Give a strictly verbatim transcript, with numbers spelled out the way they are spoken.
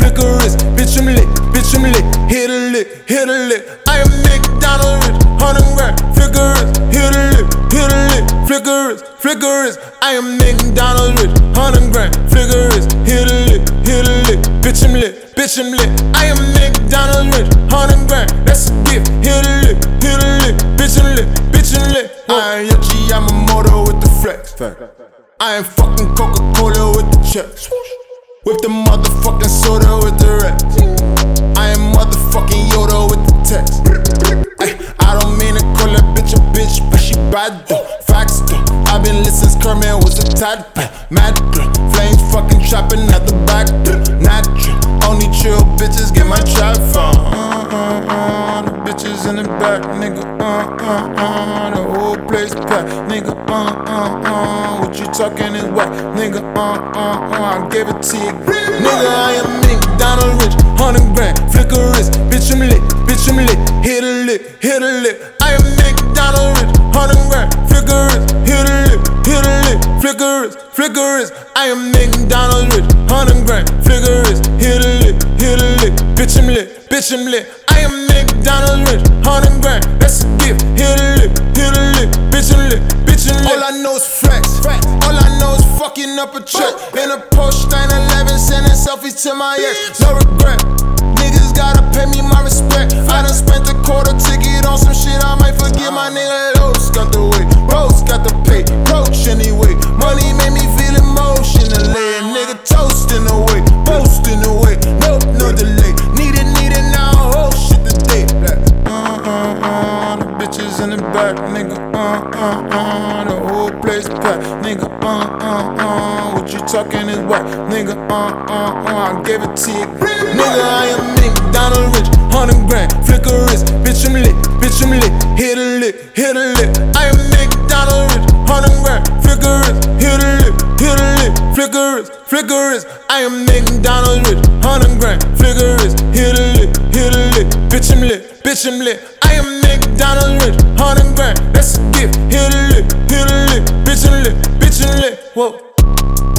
flick a wrist, bitch I'm lit, bitch I'm lit, hit a lick, hit a lick. I am McDonald's rich, hundred grand, flick a wrist, hit a lick, hit a lick, flick a wrist, flick a wrist. I am McDonald's rich, hundred grand, flick a wrist, hit a lick, hit a lick, bitch I'm lit, bitch I'm lit. I am McDonald's rich, hundred grand, that's a gift, hit a lick, hit a lick, bitch I'm lit, bitch I'm lit. I am Yoshi Yamamoto with the flex. I am fucking Coca-Cola with the checks. With the motherfucking soda with the Rex. I am motherfucking Yoda with the text. Ay, I don't mean to call that bitch a bitch, but she bad though. Facts though. I've been lit since Kermit was a tadpole. Mad girl, flames fucking trapping at the back door. Natural, only chill bitches get my trap phone. Uh, uh, uh, the bitches in the back, nigga. Uh, uh, uh, the whole place packed, nigga. Uh, uh, uh, what you talking is whack, nigga. Uh, uh, uh, I gave it to you, nigga. I am McDonald's rich, hundred grand, flick a wrist, bitch I'm lit, bitch I'm lit, hit a lick, hit a lick. I am McDonald's rich, hundred grand, flick a wrist, hit a lick, hit a lick, flick a wrist, flick a wrist. I am McDonald's rich, hundred grand, flick a wrist, hit a lick, hit a lick, bitch I'm lit, bitch I'm lit. I am McDonald's rich, hundred grand, that's a gift, hit a lick, hit a lick, bitch I'm lit, bitch I'm lit. All I know is flex, all I know is fucking up a check. In a Porsche nine eleven, sending selfies to my ex, no regret. Niggas gotta pay me my respect. I done spent a quarter ticket on some shit, I might forget my nigga Los got the way, Rose got the pay, coach anyway. Money made me feel emotionally, a nigga toasting away, boasting away, nope, no delay. Need it, need it now, oh shit today. Uh, uh, uh, the bitches in the back, nigga. Uh, uh, uh, the whole place packed, nigga. Uh, uh, uh, what you talking is whack, nigga. Uh, uh, uh, I gave it to you, nigga. I am McDonald's rich, hundred grand, flick a wrist, bitch I'm lit, bitch I'm lit, hit a lick, hit a lick. I am McDonald's rich, hundred grand, flick a wrist, hit a lick, hit a lick, flick a wrist, flick a wrist. I am McDonald's rich, hundred grand, flick a wrist, hit a lick, hit a lick, bitch I'm lit, bitch I'm lit. I am McDonald's rich, hundred grand, that's a gift, hit a lick, hit a lick, bitch I'm lit, bitch I'm lit. Whoa.